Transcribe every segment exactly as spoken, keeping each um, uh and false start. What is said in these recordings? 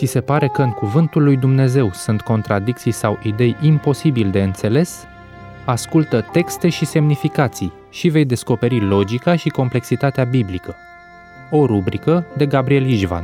Ți se pare că în cuvântul lui Dumnezeu sunt contradicții sau idei imposibil de înțeles? Ascultă texte și semnificații și vei descoperi logica și complexitatea biblică. O rubrică de Gabriel Ișvan.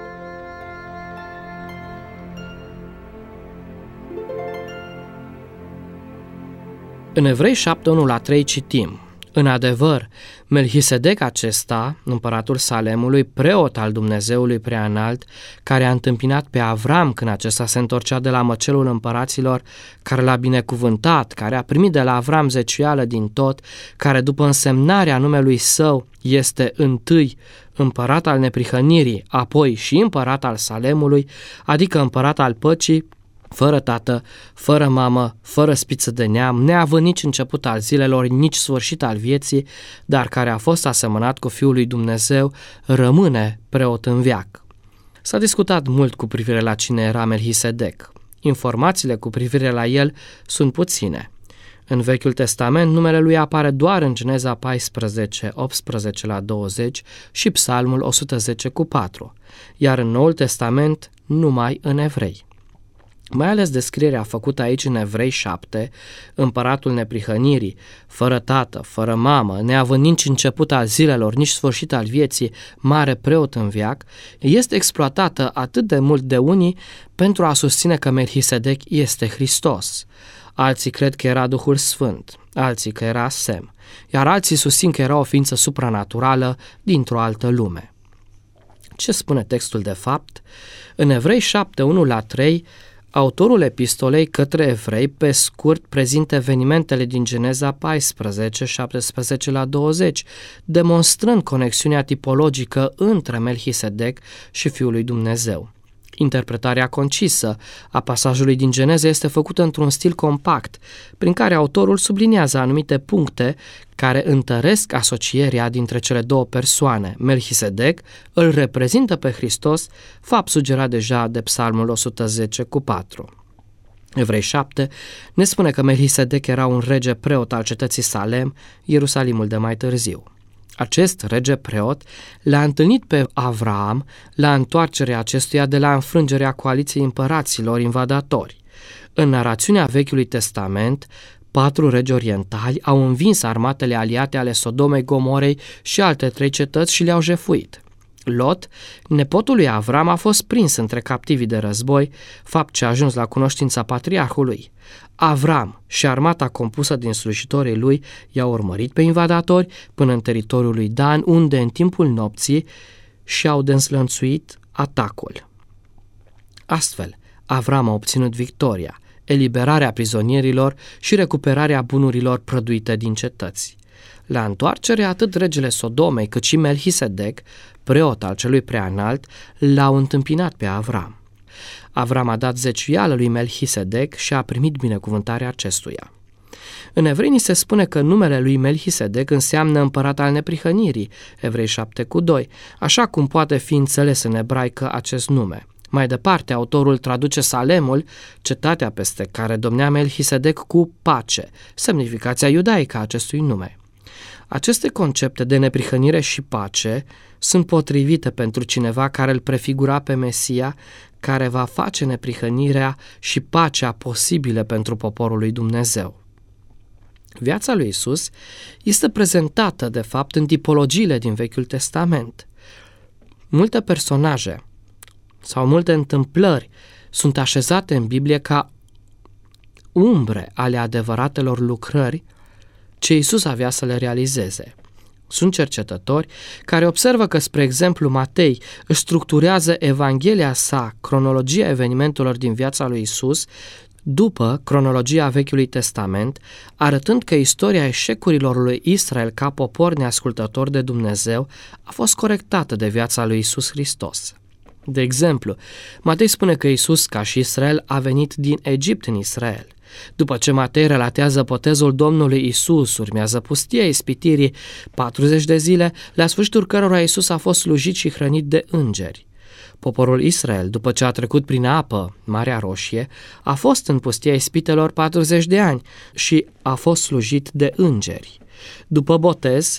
În Evrei șapte, unu la trei citim: în adevăr, Melchisedec acesta, împăratul Salemului, preot al Dumnezeului Preaînalt, care a întâmpinat pe Avram când acesta se întorcea de la măcelul împăraților, care l-a binecuvântat, care a primit de la Avram zeciuială din tot, care după însemnarea numelui său este întâi împărat al neprihănirii, apoi și împărat al Salemului, adică împărat al păcii, fără tată, fără mamă, fără spiță de neam, neavând nici început al zilelor, nici sfârșit al vieții, dar care a fost asemănat cu Fiul lui Dumnezeu, rămâne preot în veac. S-a discutat mult cu privire la cine era Melchisedec. Informațiile cu privire la el sunt puține. În Vechiul Testament, numele lui apare doar în Geneza paisprezece, optsprezece la douăzeci și Psalmul o sută zece cu patru, iar în Noul Testament numai în Evrei. Mai ales descrierea făcută aici în Evrei șapte, împăratul neprihănirii, fără tată, fără mamă, neavând nici început al zilelor, nici sfârșit al vieții, mare preot în veac, este exploatată atât de mult de unii pentru a susține că Melchisedec este Hristos. Alții cred că era Duhul Sfânt, alții că era Sem, iar alții susțin că era o ființă supranaturală dintr-o altă lume. Ce spune textul de fapt? În Evrei șapte, unu la trei, autorul epistolei către evrei, pe scurt, prezintă evenimentele din Geneza paisprezece, șaptesprezece la douăzeci, demonstrând conexiunea tipologică între Melchisedec și Fiul lui Dumnezeu. Interpretarea concisă a pasajului din Geneza este făcută într-un stil compact, prin care autorul subliniază anumite puncte care întăresc asocierea dintre cele două persoane. Melchisedec îl reprezintă pe Hristos, fapt sugerat deja de Psalmul o sută zece cu patru. Evrei șapte ne spune că Melchisedec era un rege preot al cetății Salem, Ierusalimul de mai târziu. Acest rege preot l-a întâlnit pe Avram la întoarcerea acestuia de la înfrângerea coaliției împăraților invadatori. În narațiunea Vechiului Testament, patru regi orientali au învins armatele aliate ale Sodomei, Gomorei și alte trei cetăți și le-au jefuit. Lot, nepotul lui Avram, a fost prins între captivii de război, fapt ce a ajuns la cunoștința patriarhului. Avram și armata compusă din slujitorii lui i-au urmărit pe invadatori până în teritoriul lui Dan, unde în timpul nopții și-au dezlănțuit atacul. Astfel, Avram a obținut victoria, eliberarea prizonierilor și recuperarea bunurilor prăduite din cetăți. La întoarcere, atât regele Sodomei cât și Melchisedec, preot al celui preanalt, l-au întâmpinat pe Avram. Avram a dat zeciuială lui Melchisedec și a primit binecuvântarea acestuia. În Evrei ni se spune că numele lui Melchisedec înseamnă împărat al neprihănirii, Evrei șapte cu doi, așa cum poate fi înțeles în ebraică acest nume. Mai departe, autorul traduce Salemul, cetatea peste care domnea Melchisedec, cu pace, semnificația iudaică a acestui nume. Aceste concepte de neprihănire și pace sunt potrivite pentru cineva care îl prefigura pe Mesia, care va face neprihănirea și pacea posibile pentru poporul lui Dumnezeu. Viața lui Isus este prezentată, de fapt, în tipologiile din Vechiul Testament. Multe personaje sau multe întâmplări sunt așezate în Biblie ca umbre ale adevăratelor lucrări ce Isus avea să le realizeze. Sunt cercetători care observă că, spre exemplu, Matei își structurează Evanghelia sa, cronologia evenimentelor din viața lui Isus, după cronologia Vechiului Testament, arătând că istoria eșecurilor lui Israel ca popor neascultător de Dumnezeu a fost corectată de viața lui Isus Hristos. De exemplu, Matei spune că Isus, ca și Israel, a venit din Egipt în Israel. După ce Matei relatează botezul Domnului Isus, urmează pustia ispitirii patruzeci de zile, la sfârșitul cărora Isus a fost slujit și hrănit de îngeri. Poporul Israel, după ce a trecut prin apă, Marea Roșie, a fost în pustia ispitelor patruzeci de ani și a fost slujit de îngeri. După botez,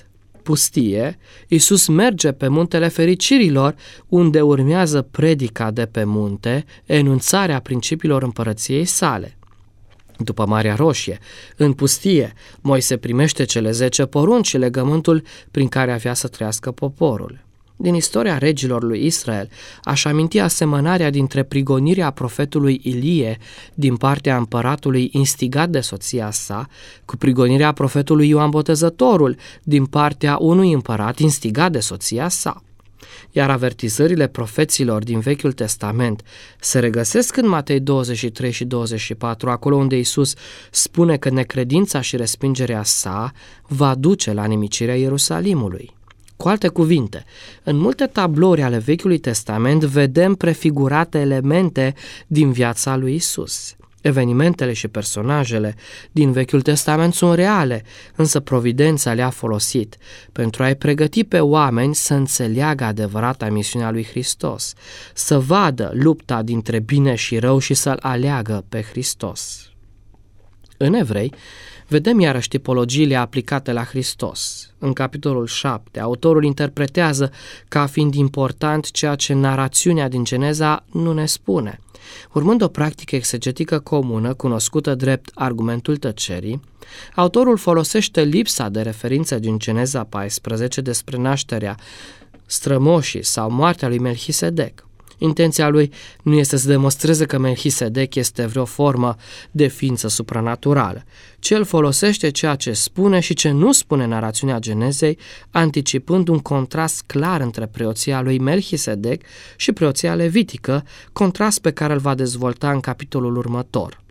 pustie, Iisus merge pe muntele fericirilor, unde urmează predica de pe munte, enunțarea principiilor împărăției sale. După Marea Roșie, în pustie, Moise primește cele zece porunci și legământul prin care avea să trăiască poporul. Din istoria regilor lui Israel, aș aminti asemănarea dintre prigonirea profetului Ilie din partea împăratului instigat de soția sa cu prigonirea profetului Ioan Botezătorul din partea unui împărat instigat de soția sa. Iar avertizările profeților din Vechiul Testament se regăsesc în Matei douăzeci și trei și douăzeci și patru, acolo unde Iisus spune că necredința și respingerea sa va duce la nimicirea Ierusalimului. Cu alte cuvinte, în multe tablouri ale Vechiului Testament vedem prefigurate elemente din viața lui Iisus. Evenimentele și personajele din Vechiul Testament sunt reale, însă providența le-a folosit pentru a-i pregăti pe oameni să înțeleagă adevărata misiunea lui Hristos, să vadă lupta dintre bine și rău și să-L aleagă pe Hristos. În Evrei, vedem iarăși tipologiile aplicate la Hristos. În capitolul șapte, autorul interpretează ca fiind important ceea ce narațiunea din Geneza nu ne spune. Urmând o practică exegetică comună, cunoscută drept argumentul tăcerii, autorul folosește lipsa de referințe din Geneza paisprezece despre nașterea strămoșii sau moartea lui Melchisedec. Intenția lui nu este să demonstreze că Melchisedec este vreo formă de ființă supranaturală, ci el folosește ceea ce spune și ce nu spune narațiunea Genezei, anticipând un contrast clar între preoția lui Melchisedec și preoția levitică, contrast pe care îl va dezvolta în capitolul următor.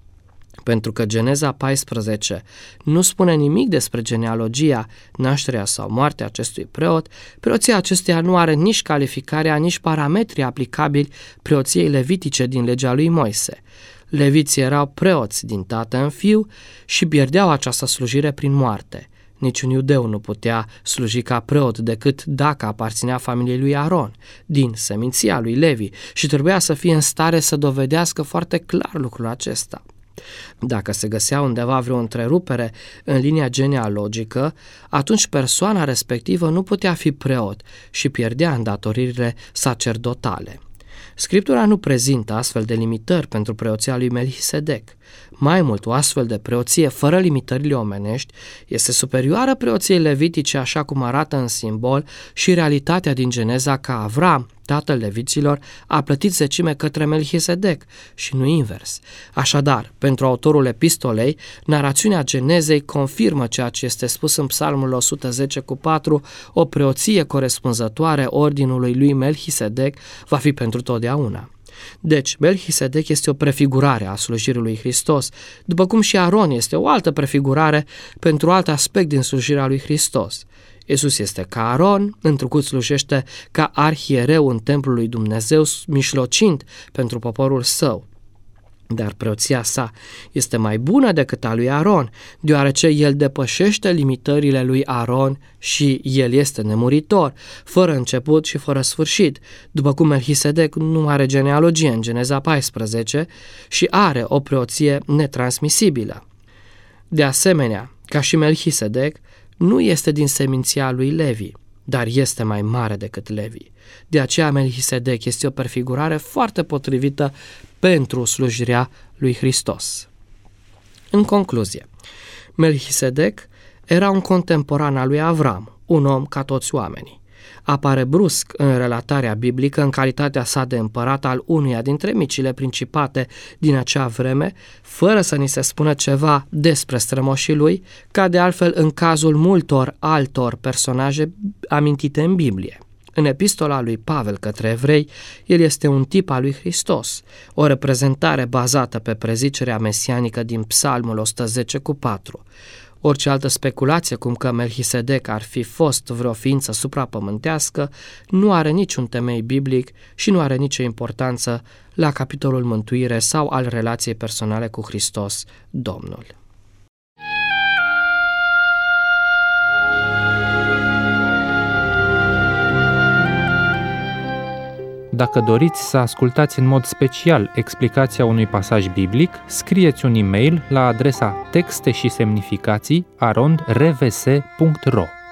Pentru că Geneza paisprezece nu spune nimic despre genealogia, nașterea sau moartea acestui preot, preoția acestuia nu are nici calificarea, nici parametrii aplicabili preoției levitice din legea lui Moise. Leviții erau preoți din tată în fiu și pierdeau această slujire prin moarte. Niciun iudeu nu putea sluji ca preot decât dacă aparținea familiei lui Aron, din seminția lui Levi, și trebuia să fie în stare să dovedească foarte clar lucrul acesta. Dacă se găsea undeva vreo întrerupere în linia genealogică, atunci persoana respectivă nu putea fi preot și pierdea îndatoririle sacerdotale. Scriptura nu prezintă astfel de limitări pentru preoția lui Melchisedec. Mai mult, o astfel de preoție fără limitările omenești este superioară preoției levitice, așa cum arată în simbol și realitatea din Geneza că Avram, tatăl leviților, a plătit zecime către Melchisedec și nu invers. Așadar, pentru autorul epistolei, narațiunea Genezei confirmă ceea ce este spus în Psalmul o sută zece cu patru, o preoție corespunzătoare ordinului lui Melchisedec va fi pentru totdeauna. Deci, Melchisedec este o prefigurare a slujirii lui Hristos, după cum și Aron este o altă prefigurare pentru alt aspect din slujirea lui Hristos. Iisus este ca Aron, întrucât slujește ca arhiereu în templul lui Dumnezeu, mijlocind pentru poporul său. Dar preoția sa este mai bună decât a lui Aron, deoarece el depășește limitările lui Aron și el este nemuritor, fără început și fără sfârșit, după cum Melchisedec nu are genealogie în Geneza paisprezece și are o preoție netransmisibilă. De asemenea, ca și Melchisedec, nu este din seminția lui Levi, dar este mai mare decât Levi. De aceea Melchisedec este o prefigurare foarte potrivită pentru slujirea lui Hristos. În concluzie, Melchisedec era un contemporan al lui Avram, un om ca toți oamenii. Apare brusc în relatarea biblică în calitatea sa de împărat al unuia dintre micile principate din acea vreme, fără să ni se spună ceva despre strămoșii lui, ca de altfel în cazul multor altor personaje amintite în Biblie. În epistola lui Pavel către evrei, el este un tip al lui Hristos, o reprezentare bazată pe prezicerea mesianică din Psalmul o sută zece cu patru. Orice altă speculație cum că Melchisedec ar fi fost vreo ființă suprapământească nu are niciun temei biblic și nu are nicio importanță la capitolul mântuire sau al relației personale cu Hristos, Domnul. Dacă doriți să ascultați în mod special explicația unui pasaj biblic, scrieți un e-mail la adresa texte și semnificații arond r v s punct r o.